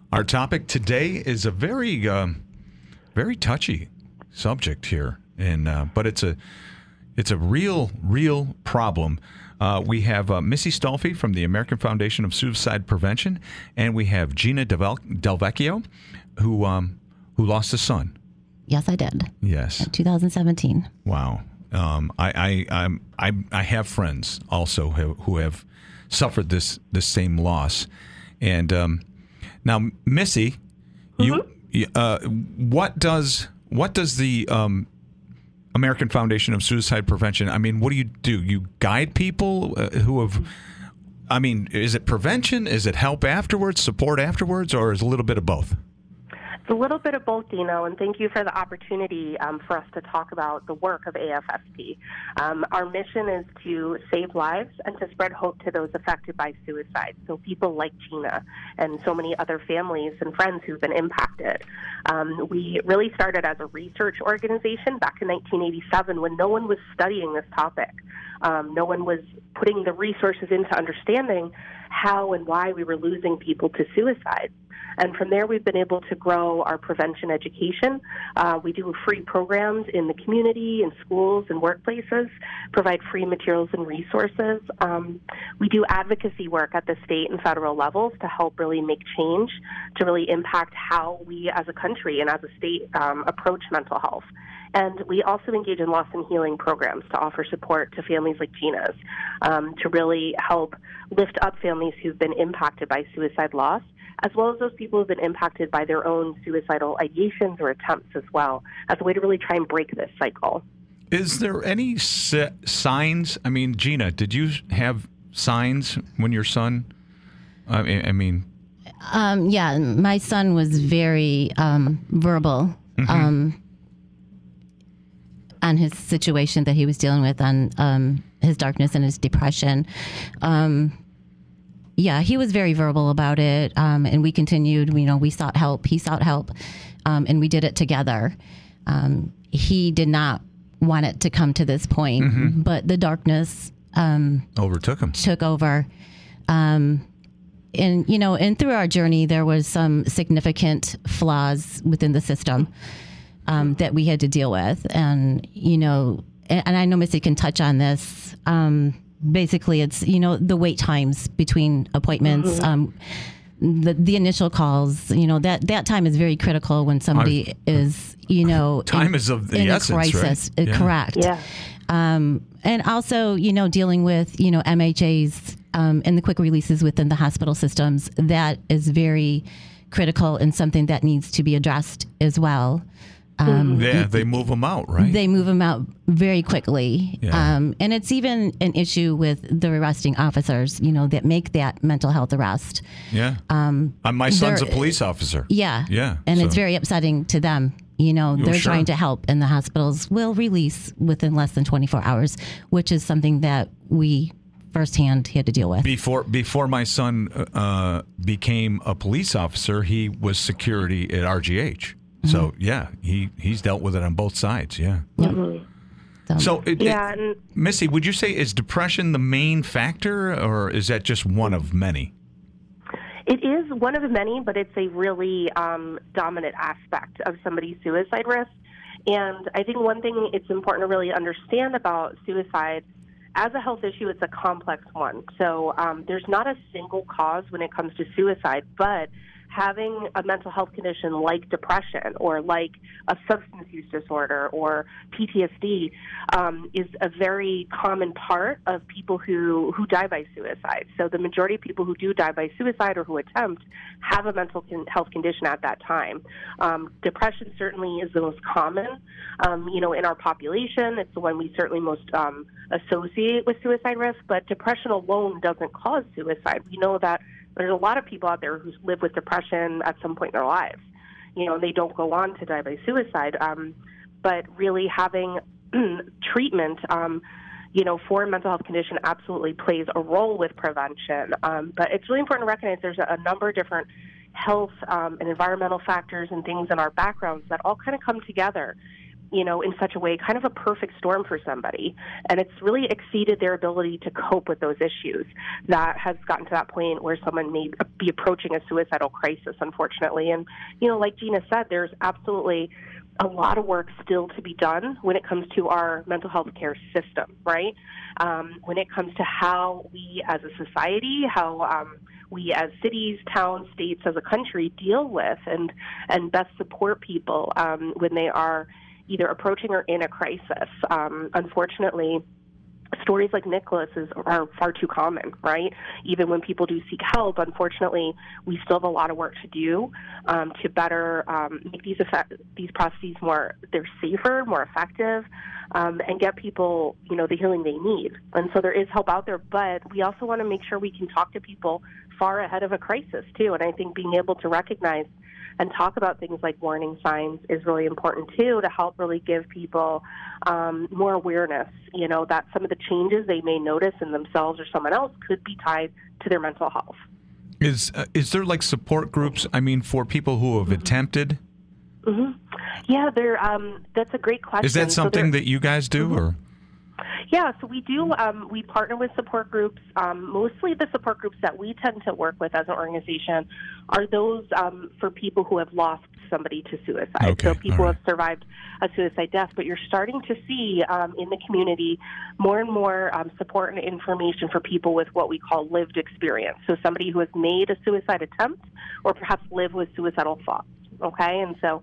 Our topic today is a very, very touchy subject here, and but it's a real problem. We have Missy Stolfi from the American Foundation of Suicide Prevention, and we have Gina Delvecchio, who lost a son. Yes, I did. Yes, in 2017. Wow. I have friends also who have suffered this same loss, and now Missy, what does the American Foundation of Suicide Prevention? I mean, what do? You guide people who have. I mean, is it prevention? Is it help afterwards, support afterwards, or is it a little bit of both? It's a little bit of both, Dino, and thank you for the opportunity for us to talk about the work of AFSP. Our mission is to save lives and to spread hope to those affected by suicide, so people like Gina and so many other families and friends who've been impacted. We really started as a research organization back in 1987 when no one was studying this topic. No one was putting the resources into understanding how and why we were losing people to suicide. And from there, we've been able to grow our prevention education. We do free programs in the community, in schools and workplaces, provide free materials and resources. We do advocacy work at the state and federal levels to help really make change, to really impact how we as a country and as a state approach mental health. And we also engage in loss and healing programs to offer support to families like Gina's, to really help lift up families who've been impacted by suicide loss, as well as those people who've been impacted by their own suicidal ideations or attempts as well, as a way to really try and break this cycle. Is there any signs? I mean, Gina, did you have signs when your son, I mean? Yeah, my son was very verbal on his situation that he was dealing with, on his darkness and his depression. Yeah, he was very verbal about it, and we continued. We sought help. He sought help, and we did it together. He did not want it to come to this point, but the darkness overtook him. Took over, and through our journey, there was some significant flaws within the system that we had to deal with, and I know Missy can touch on this. Basically, it's, the wait times between appointments, the initial calls, that time is very critical when somebody is, time is of the essence, crisis. Right? Yeah. Correct. Yeah. And also, dealing with, MHAs and the quick releases within the hospital systems, that is very critical and something that needs to be addressed as well. They move them out, right? They move them out very quickly. Yeah. And it's even an issue with the arresting officers, that make that mental health arrest. Yeah. My son's a police officer. Yeah. Yeah. And it's very upsetting to them. They're sure. trying to help, and the hospitals will release within less than 24 hours, which is something that we firsthand had to deal with. Before my son became a police officer, he was security at RGH. So, yeah, he's dealt with it on both sides, yeah. Yep. So, Missy, would you say, is depression the main factor, or is that just one of many? It is one of many, but it's a really dominant aspect of somebody's suicide risk. And I think one thing it's important to really understand about suicide, as a health issue, it's a complex one. So there's not a single cause when it comes to suicide, but having a mental health condition like depression or like a substance use disorder or PTSD is a very common part of people who die by suicide. So the majority of people who do die by suicide or who attempt have a mental health condition at that time. Depression certainly is the most common, in our population. It's the one we certainly most associate with suicide risk, but depression alone doesn't cause suicide. We know that there's a lot of people out there who live with depression at some point in their lives. They don't go on to die by suicide. But really having treatment, for a mental health condition absolutely plays a role with prevention. But it's really important to recognize there's a number of different health and environmental factors and things in our backgrounds that all kind of come together. in such a way, kind of a perfect storm for somebody. And it's really exceeded their ability to cope with those issues. That has gotten to that point where someone may be approaching a suicidal crisis, unfortunately. And, like Gina said, there's absolutely a lot of work still to be done when it comes to our mental health care system, right? When it comes to how we as a society, how we as cities, towns, states, as a country deal with and best support people when they are either approaching or in a crisis. Unfortunately, stories like Nicholas's are far too common, right? Even when people do seek help, unfortunately, we still have a lot of work to do to better make these processes they're safer, more effective, and get people, the healing they need. And so there is help out there, but we also want to make sure we can talk to people far ahead of a crisis, too. And I think being able to recognize and talk about things like warning signs is really important, too, to help really give people more awareness, that some of the changes they may notice in themselves or someone else could be tied to their mental health. Is there like support groups, for people who have attempted? Mm-hmm. Yeah, that's a great question. Is that something that you guys do, or? Yeah, so we do. We partner with support groups. Mostly the support groups that we tend to work with as an organization are those for people who have lost somebody to suicide. Okay. So people who have survived a suicide death. But you're starting to see in the community more and more support and information for people with what we call lived experience. So somebody who has made a suicide attempt or perhaps lived with suicidal thoughts. Okay, and so,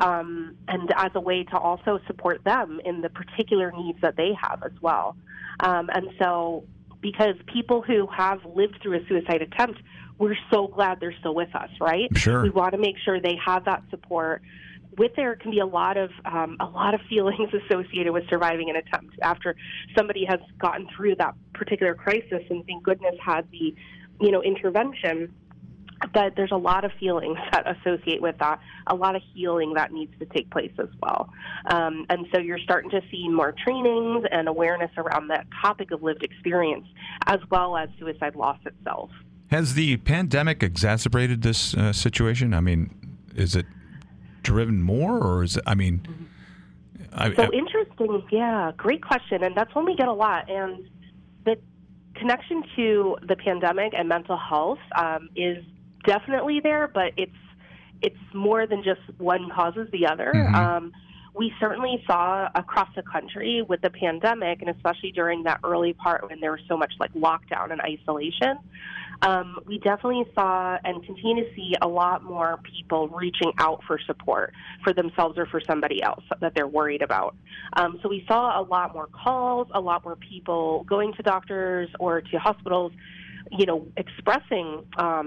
and as a way to also support them in the particular needs that they have as well. And so, because people who have lived through a suicide attempt, we're so glad they're still with us, right? Sure. We want to make sure they have that support. There can be a lot of feelings associated with surviving an attempt after somebody has gotten through that particular crisis, and thank goodness had the, intervention. But there's a lot of feelings that associate with that, a lot of healing that needs to take place as well. And so you're starting to see more trainings and awareness around that topic of lived experience, as well as suicide loss itself. Has the pandemic exacerbated this situation? Is it driven more, or is it, interesting. Yeah, great question. And that's one we get a lot. And the connection to the pandemic and mental health is definitely there, but it's more than just one causes the other. Mm-hmm. We certainly saw across the country with the pandemic, and especially during that early part when there was so much like lockdown and isolation, we definitely saw and continue to see a lot more people reaching out for support for themselves or for somebody else that they're worried about. So we saw a lot more calls, a lot more people going to doctors or to hospitals, expressing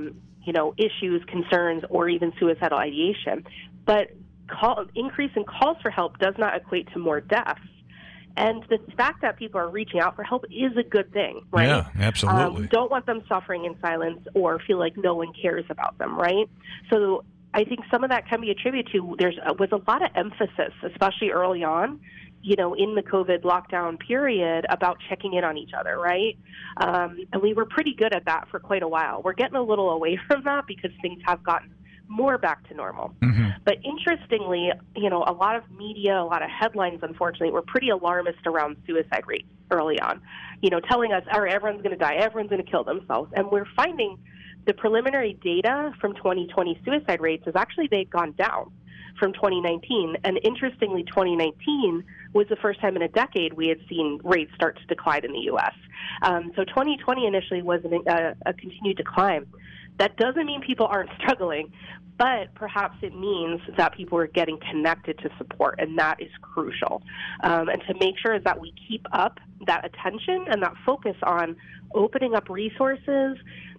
issues, concerns, or even suicidal ideation. But increase in calls for help does not equate to more deaths. And the fact that people are reaching out for help is a good thing, right? Yeah, absolutely. We don't want them suffering in silence or feel like no one cares about them, right? So I think some of that can be attributed to there was a lot of emphasis, especially early on, in the COVID lockdown period, about checking in on each other, right? And we were pretty good at that for quite a while. We're getting a little away from that because things have gotten more back to normal. Mm-hmm. But interestingly, a lot of media, a lot of headlines, unfortunately, were pretty alarmist around suicide rates early on, telling us, all right, everyone's going to die, everyone's going to kill themselves. And we're finding the preliminary data from 2020 suicide rates is actually they've gone down from 2019. And interestingly, 2019 was the first time in a decade we had seen rates start to decline in the U.S. So 2020 initially was a continued decline. That doesn't mean people aren't struggling, but perhaps it means that people are getting connected to support, and that is crucial. And to make sure that we keep up that attention and that focus on opening up resources,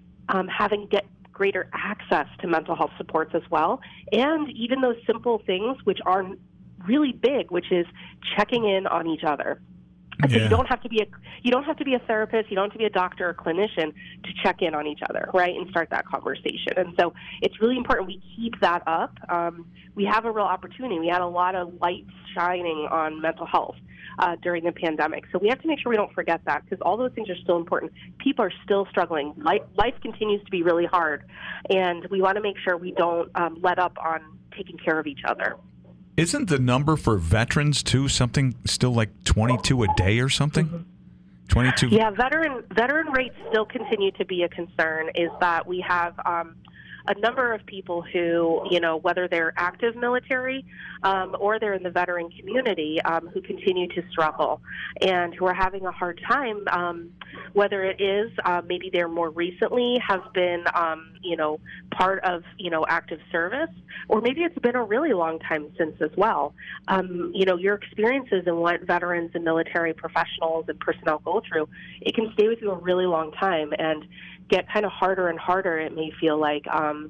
get greater access to mental health supports as well, and even those simple things which are really big, which is checking in on each other. And so you don't have to be a therapist, you don't have to be a doctor or clinician to check in on each other, right, and start that conversation. And so it's really important we keep that up. We have a real opportunity. We had a lot of lights shining on mental health during the pandemic. So we have to make sure we don't forget that, because all those things are still important. People are still struggling. Life continues to be really hard, and we want to make sure we don't let up on taking care of each other. Isn't the number for veterans too something still like 22 a day or something? 22. Yeah, veteran rates still continue to be a concern. Is that we have a number of people who, whether they're active military or they're in the veteran community, who continue to struggle and who are having a hard time, whether it is maybe they're more recently have been, part of, active service, or maybe it's been a really long time since as well. Your experiences and what veterans and military professionals and personnel go through, it can stay with you a really long time and get kind of harder and harder, it may feel like,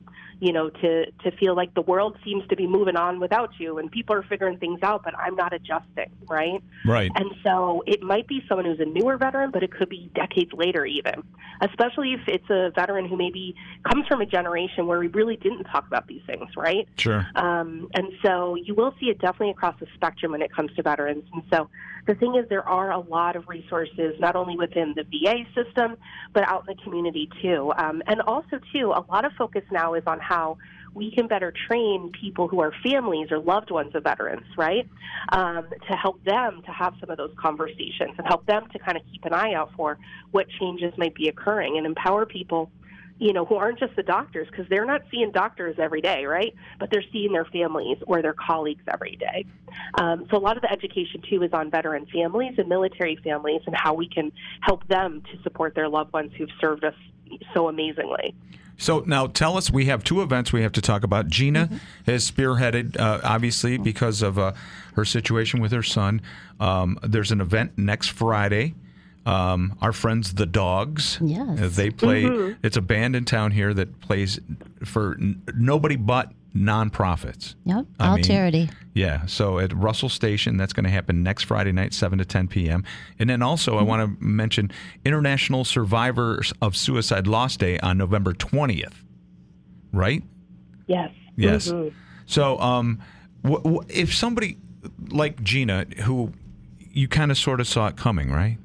to feel like the world seems to be moving on without you and people are figuring things out, but I'm not adjusting, right? Right. And so it might be someone who's a newer veteran, but it could be decades later even, especially if it's a veteran who maybe comes from a generation where we really didn't talk about these things, right? Sure. And so you will see it definitely across the spectrum when it comes to veterans. And so the thing is, there are a lot of resources, not only within the VA system, but out in the community too. And also too, a lot of focus now is on how we can better train people who are families or loved ones of veterans, right? To help them to have some of those conversations and help them to kind of keep an eye out for what changes might be occurring and empower people, who aren't just the doctors, because they're not seeing doctors every day, right? But they're seeing their families or their colleagues every day. So a lot of the education, too, is on veteran families and military families and how we can help them to support their loved ones who've served us so amazingly. So now tell us, we have two events we have to talk about. Gina has spearheaded, obviously, because of her situation with her son. There's an event next Friday. Our friends, the Dogs, yes, they play. It's a band in town here that plays for nobody but nonprofits. Yep, all charity. Yeah, so at Russell Station, that's going to happen next Friday night, 7 to 10 p.m. And then also I want to mention International Survivors of Suicide Loss Day on November 20th, right? Yes. Yes. So if somebody like Gina, who you kind of sort of saw it coming, right?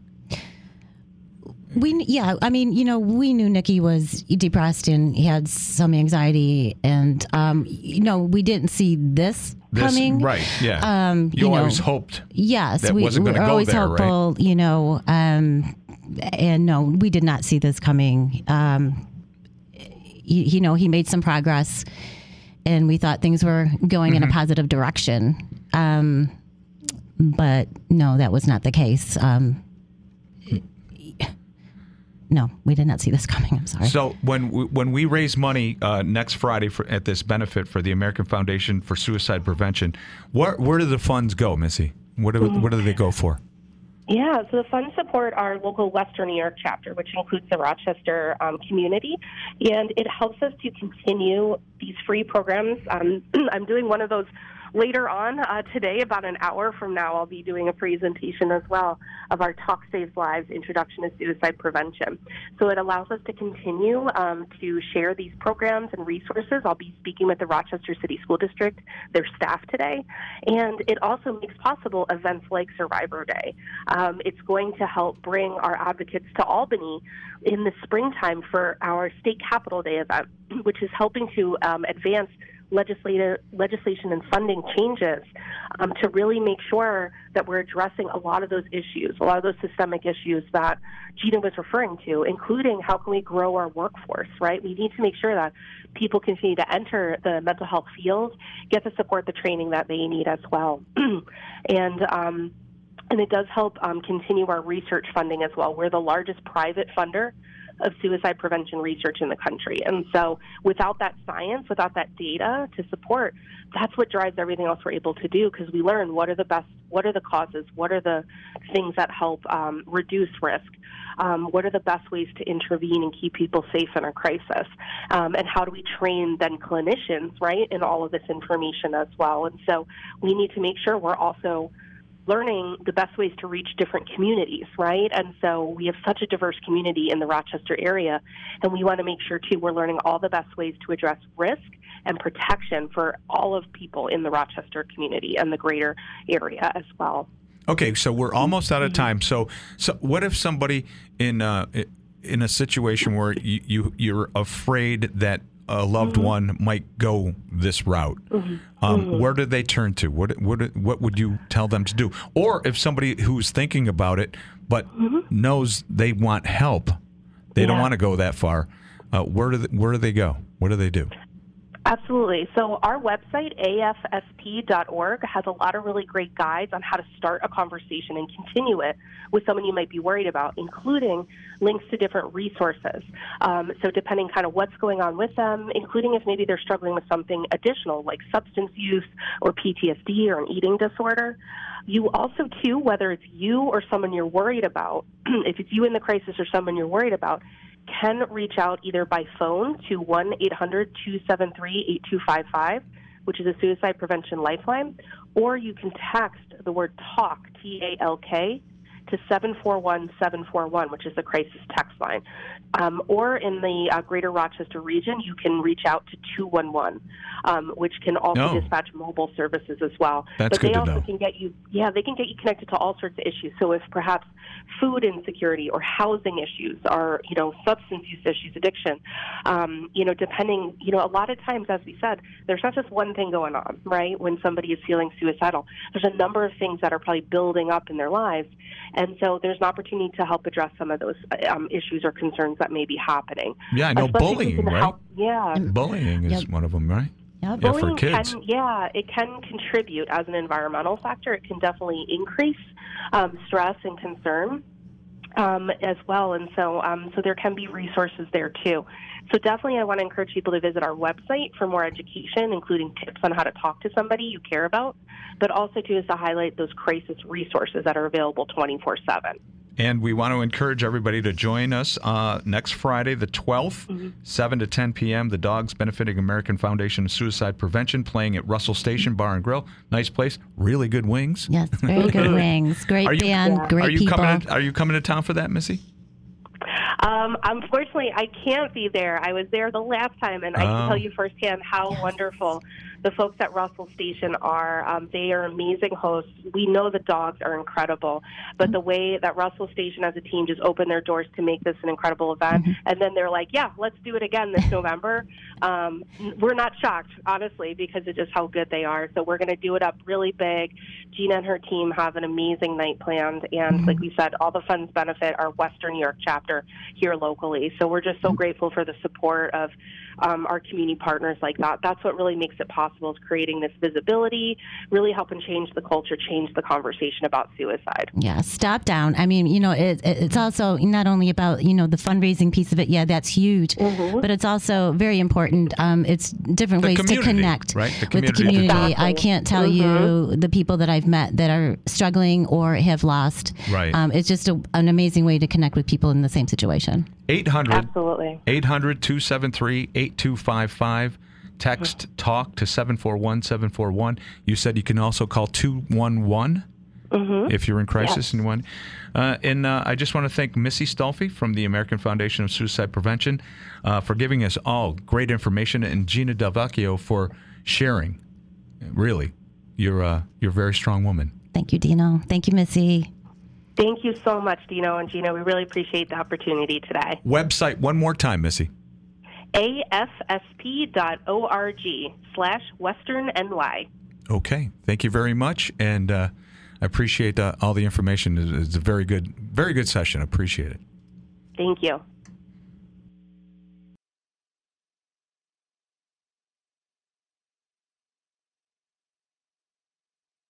We knew Nikki was depressed and he had some anxiety, and we didn't see this coming. Right? Yeah. You always hoped. Yes, that we wasn't were going to go always there, hopeful. Right? And no, we did not see this coming. He made some progress, and we thought things were going in a positive direction. But no, that was not the case. No, we did not see this coming. I'm sorry. So when we raise money next Friday at this benefit for the American Foundation for Suicide Prevention, where do the funds go, Missy? What do they go for? Yeah, so the funds support our local Western New York chapter, which includes the Rochester community, and it helps us to continue these free programs. I'm doing one of those later on today, about an hour from now. I'll be doing a presentation as well of our Talk Saves Lives Introduction to Suicide Prevention. So it allows us to continue to share these programs and resources. I'll be speaking with the Rochester City School District, their staff today, and it also makes possible events like Survivor Day. It's going to help bring our advocates to Albany in the springtime for our State Capitol Day event, which is helping to advance legislation and funding changes to really make sure that we're addressing a lot of those issues, a lot of those systemic issues that Gina was referring to, including how can we grow our workforce, right? We need to make sure that people continue to enter the mental health field, get the support, the training that they need as well. And it does help continue our research funding as well. We're the largest private funder of suicide prevention research in the country. And so without that science, without that data to support, that's what drives everything else we're able to do, because we learn what are the causes, what are the things that help reduce risk, what are the best ways to intervene and keep people safe in a crisis, and how do we train then clinicians, right, in all of this information as well. And so we need to make sure we're also learning the best ways to reach different communities, right? And so we have such a diverse community in the Rochester area, and we want to make sure, too, we're learning all the best ways to address risk and protection for all of people in the Rochester community and the greater area as well. Okay, so we're almost out of time. So what if somebody in a situation where you're afraid that a loved one might go this route, where do they turn to? What would you tell them to do? Or if somebody who's thinking about it but knows they want help, they don't want to go that far, where do they go? What do they do? Absolutely. So our website, afsp.org, has a lot of really great guides on how to start a conversation and continue it with someone you might be worried about, including links to different resources. So depending kind of what's going on with them, including if maybe they're struggling with something additional like substance use or PTSD or an eating disorder. You also, too, whether it's you or someone you're worried about, if it's you in the crisis or someone you're worried about, can reach out either by phone to 1-800-273-8255, which is a suicide prevention lifeline, or you can text the word TALK, T-A-L-K, to 741-741, which is the crisis text line. Or in the greater Rochester region, you can reach out to 211, which can also dispatch mobile services as well. That's but good to know. They also can get you, they can get you connected to all sorts of issues. So if perhaps food insecurity or housing issues or, substance use issues, addiction, depending, a lot of times, as we said, there's not just one thing going on, right? When somebody is feeling suicidal, there's a number of things that are probably building up in their lives. And so there's an opportunity to help address some of those issues or concerns that may be happening. Yeah, I know bullying, right? Yeah. Bullying is one of them, right? Yep. Yeah, Bullying for kids. it can contribute as an environmental factor. It can definitely increase stress and concern as well. And so there can be resources there too. So definitely I want to encourage people to visit our website for more education, including tips on how to talk to somebody you care about, but also too is to highlight those crisis resources that are available 24/7. And we want to encourage everybody to join us next Friday, the 12th, 7 to 10 p.m., the Dogs Benefiting American Foundation of Suicide Prevention, playing at Russell Station Bar and Grill. Nice place. Really good wings. Yes, very good wings. Great band, great people. Are you coming to town for that, Missy? Unfortunately, I can't be there. I was there the last time, and I can tell you firsthand how wonderful the folks at Russell Station are. They are amazing hosts. We know the dogs are incredible, but the way that Russell Station as a team just opened their doors to make this an incredible event, and then they're like, yeah, let's do it again this November. We're not shocked, honestly, because of just how good they are. So we're going to do it up really big. Gina and her team have an amazing night planned, and like we said, all the funds benefit our Western New York chapter here locally. So we're just so grateful for the support of our community partners like that. That's what really makes it possible, is creating this visibility, really helping change the culture, change the conversation about suicide. Yeah, stop down. I mean, it's also not only about, the fundraising piece of it. Yeah, that's huge. But it's also very important. It's different ways to connect with the community. Exactly. I can't tell you the people that I've met that are struggling or have lost. Right. It's just an amazing way to connect with people in the same situation. 800-273-8255. Text TALK to 741-741. You said you can also call 211 if you're in crisis. Yes. And I just want to thank Missy Stolfi from the American Foundation of Suicide Prevention for giving us all great information, and Gina Del Vecchio for sharing. Really, you're a very strong woman. Thank you, Dino. Thank you, Missy. Thank you so much, Dino and Gina. We really appreciate the opportunity today. Website one more time, Missy. afsp.org/WesternNY. Okay. Thank you very much. And I appreciate all the information. It's a very good session. Appreciate it. Thank you.